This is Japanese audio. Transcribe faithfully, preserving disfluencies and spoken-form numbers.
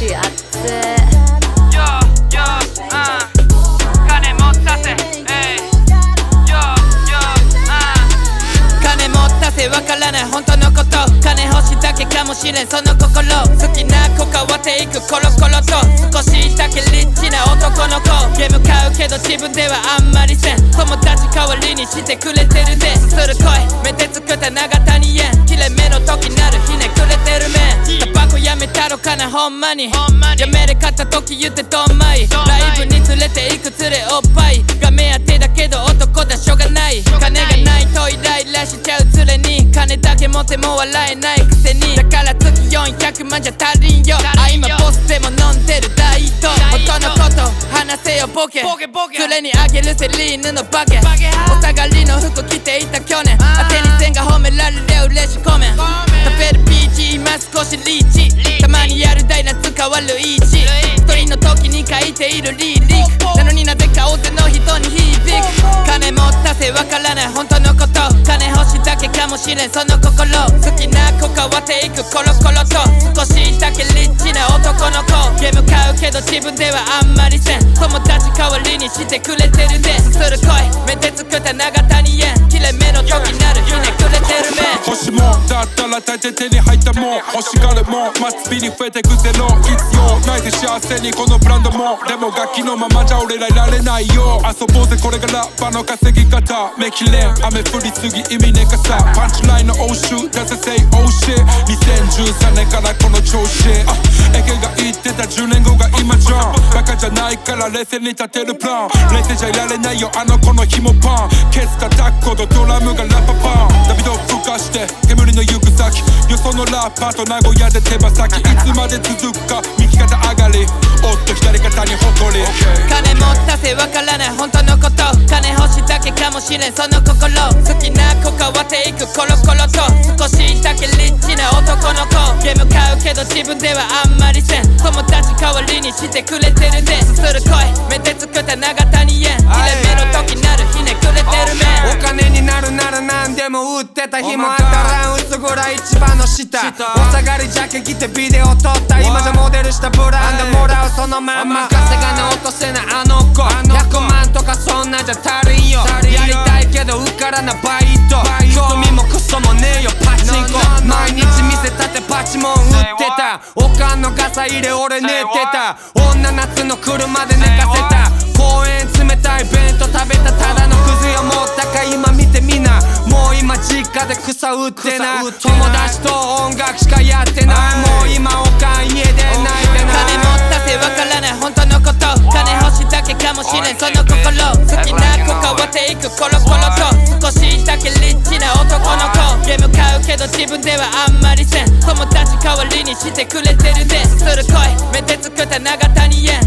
しあってよよあ金持ったせえいよよあ金持ったせわからない本当のこと金欲しいだけかもしれんその心好きな子変わっていくコロコロと少しだけリッチな男の子ゲーム買うけど自分ではあんまりせん友達代わりにしてくれてるですする恋目で作った長谷園切れ目の時なるひねくれてる面タバコやめたのかなほんまにやめれかった時言ってどんまいライブに連れて行く連れおっぱいが目当てだけど男だしょうがない金がないとイライラしちゃう連れに金だけ持っても笑えないくせにだから月よんひゃくまんじゃ足りんよあ今ボスでも飲んでる大と本当のこと話せよボケ連れにあげるセリーヌのバケお下がりの服着ていた去年当てに線が褒められりゃ嬉しいコメン食べるビーチ今少しリーチたまにやるダイナ使わるイーチ一人の時に書いているリリックなのになぜか大勢の人に響く金持ったせわからない本当のこと金欲しいだけかもしれんその心好きな子変わっていくコロコロと少しだけリッチな男の子ゲーム買うけど自分ではあんまりせん友達代わりにしてくれてるですする恋目で作った長谷園切れ目の時なるひねくれてる面欲しもんだったら大抵手に入ったもん欲しがるもん末尾に増えてくゼロ必要ないで幸せにこのブランドもでも楽器のままじゃ俺らいられないよ遊ぼうぜこれがラッパの稼ぎ方目きれん雨降りすぎ意味ねかさパンチラインの応酬出せせいoh shitにせんじゅうさんねんからこの調子あエケが言ってたじゅうねんごが今じゃんバカじゃないから冷静に立てるプラン冷静じゃいられないよあの子の紐パンケツ叩くほどドラムがラッパパンダビド吹かして煙の行く先よそのラッパーと名古屋で手羽先いつまで続くか右肩上がりおっと左肩に誇り、okay. 金持ったせわからない本当のこと金欲しいだけかもしれんその心好きな子変わっていくコロコロと少しだけリッチな男の子ゲーム買うけど自分ではあんまりせん友達代わりにしてくれてるですする恋目で作った長谷園切れ目の時なるひねくれてる面お金になるなら何でも売ってた日もあったら打つぐらい一番の下お下がりジャケ着てビデオ撮った今じゃモデルしたブランドもらうそのまんま稼がね落とせないあの子ひゃくまんとかそんなんじゃ足りんよやりたいけど受からなバイト興味もクソもねえよパチンコ毎日店立てパチモン売ってたおかんのガサ入れ俺寝てた女夏の車で寝かせた公園冷たい弁当食べたただのクズよもうたか今見てみなもう今実家で草売ってない友達と音楽しかやってないもう今おかん家で泣いてない金持ったせわからない本当のこと金欲しいだけかもしれんその心好きな子変わっていくコロコロと少しだけリッチな男の子ゲーム買うけど自分ではあんまりせん友達代わりにしてくれてるですする恋目で作った長谷園